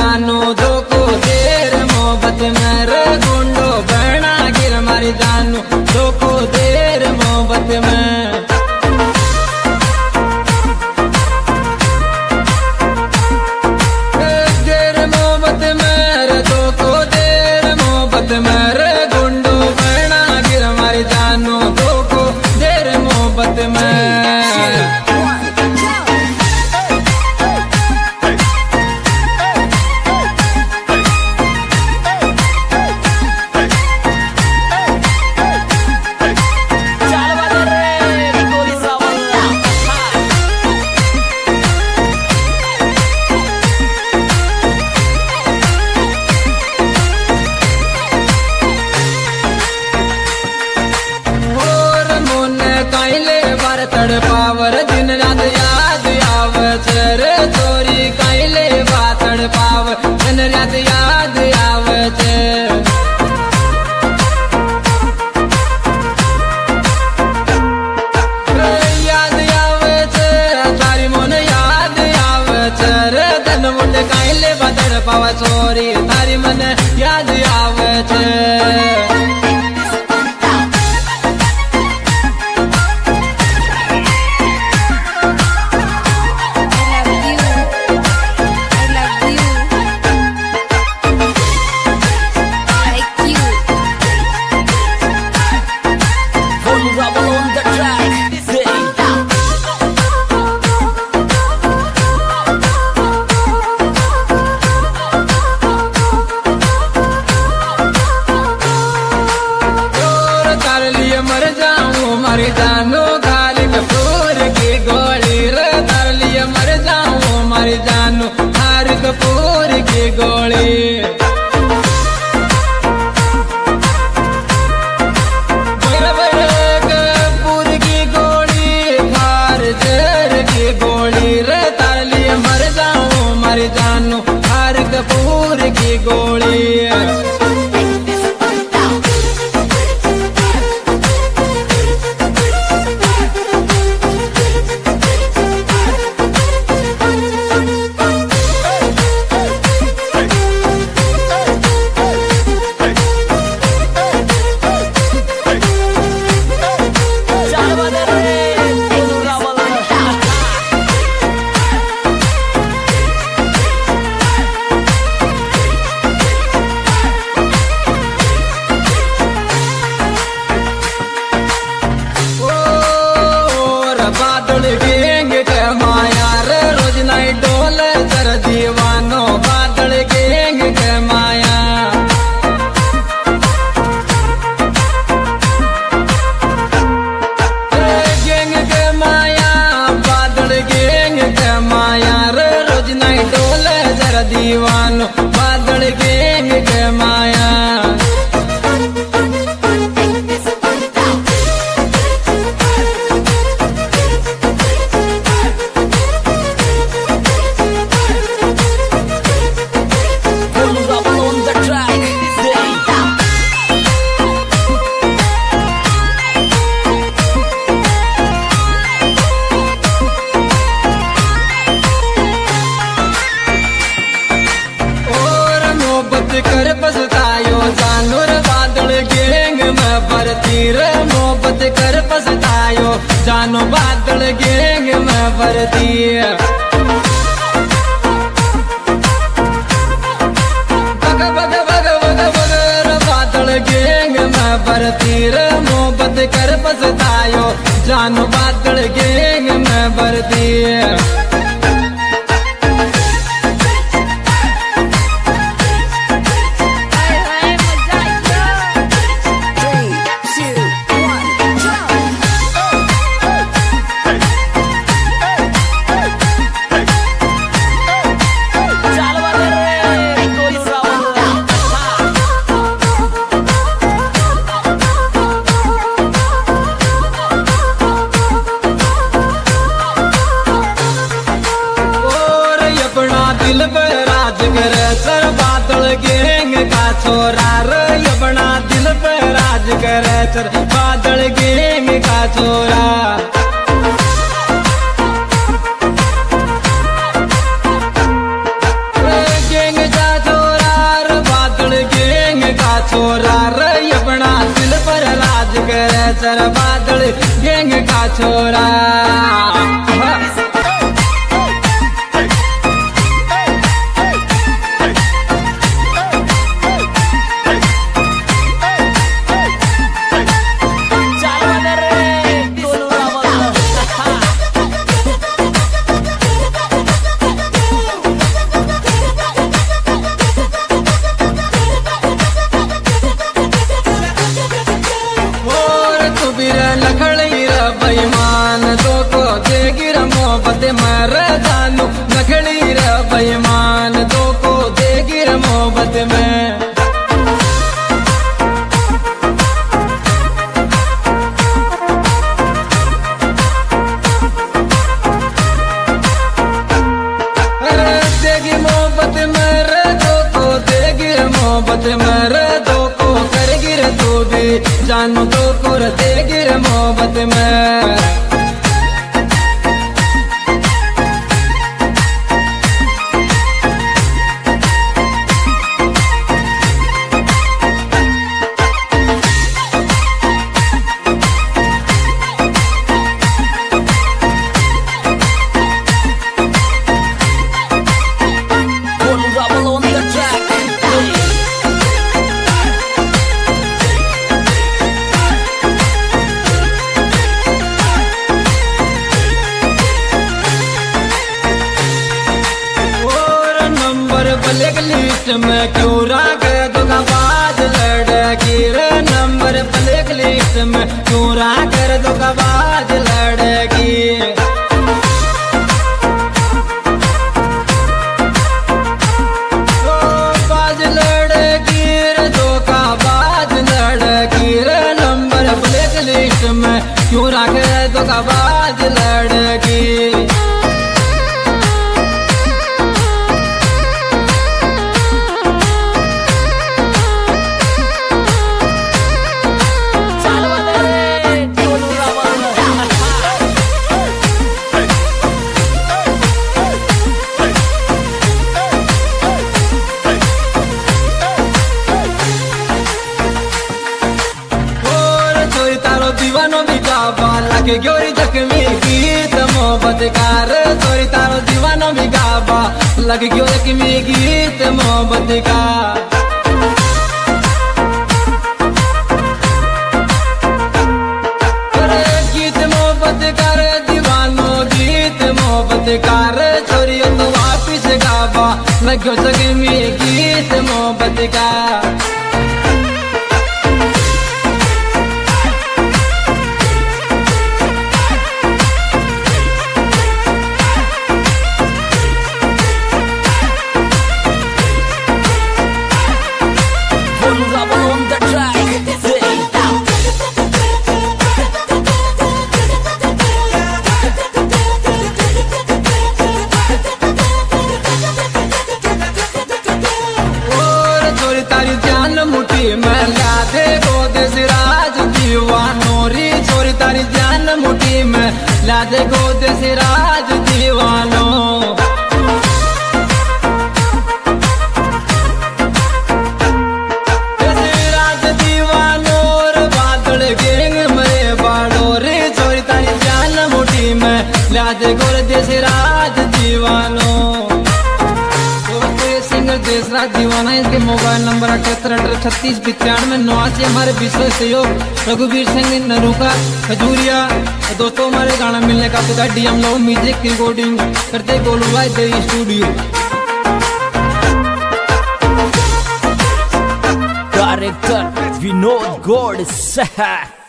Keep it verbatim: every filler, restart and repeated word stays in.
जानू धोखो देर मोहब्बत में रे गुंडो बहना गिर मारी जानू धोखो देर मोहब्बत में देर मोहब्बत में रे धोखो देर मोहब्बत में रे गुंडो बहना गिर मारी जानू धोखो देर मोहब्बत में तड़पावर दिन रात याद आवत रे चोरी कैले बा तड़पाव दिन रात याद आवत याद आवत तारी मन याद आवत रे दिन मुंड कैले बा तड़पाव चोरी तारी मन याद आवत मर जानो खाली कपूर की गोली रे तार लिए मर जाऊं मर जानो हार कपूर की गोली कपूर की गोली खार जर की गोली रे तार लिए मर जाऊं मर जानो हार कपूर की गोली गेंग के माया रे रोज नाई डोल कर दीवानो बादल गेंग के माया गेंग के माया बादल गेंग के माया रे रोज नाई डोल कर दीवानो बादल गेंग के माया कर पछतायो जानवर बादल गेंग में भरती रे मोहब्बत कर पछतायो जानो बादल गेंग में भरती बग बग बग बग बग बादल गेंग में भरती रे मोहब्बत कर पछतायो जानो बादल गेंग में भरती दिल पे राज करे सर बादल गेंग का छोरा रे अपना दिल पे राज करे सर बादल गेंग का छोरा गेंग जा छोरा रे अपना दिल पर राज करे सर बादल गैंग का छोरा। बेईमान दो को देगी रे मोहब्बत मर जानू नखड़ी रे बेईमान दो को देगी रे मोहब्बत में। अरे देगी मोहब्बत मर दो को देगी रे मोहब्बत मर दो को करेगी रे तू भी जानू दो को देगी रे मोहब्बत में। ब्लैक लिस्ट में क्यों रख धोखाबाज लड़की रे नंबर ब्लैक लिस्ट में क्यों रख धोखाबाज लड़की। ओ बाज लड़की रे धोखाबाज लड़की रे नंबर ब्लैक लिस्ट में क्यों रख धोखाबाज लड़की। दीवानो भी गावा लगे गोरी जख्मी गीत मोहब्बत कार तोरी तारो दीवानो भी गावा लगे गोरी जख्मी गीत मोहब्बत का। अरे गीत मोहब्बत कार दीवानो गीत मोहब्बत कार छोरी तो वापिस गावा लगे जख्मी गीत मोहब्बत का। मुट्ठी में ला दे गोद सिराज दीवानो री छोरी तारी जान मुट्ठी में ला दे गोद सिराज दीवानो। सिराज दीवानो रे बादल गैंग मरे बाड़ो रे छोरी तारी जान मुट्ठी में ला दे गोद सिराज दीवानो। देशराज दीवाना इसके मोबाइल नंबर अठहत्तर अठारह छत्तीस पिचानवे नवासी। हमारे विशेष सहयोग रघुवीर सिंह नरूका खजूरिया। दोस्तों हमारे गाना मिलने का पता डी हम लोग म्यूजिक रिकॉर्डिंग करते Golubai the studio. Director Vinod Gaur सहा।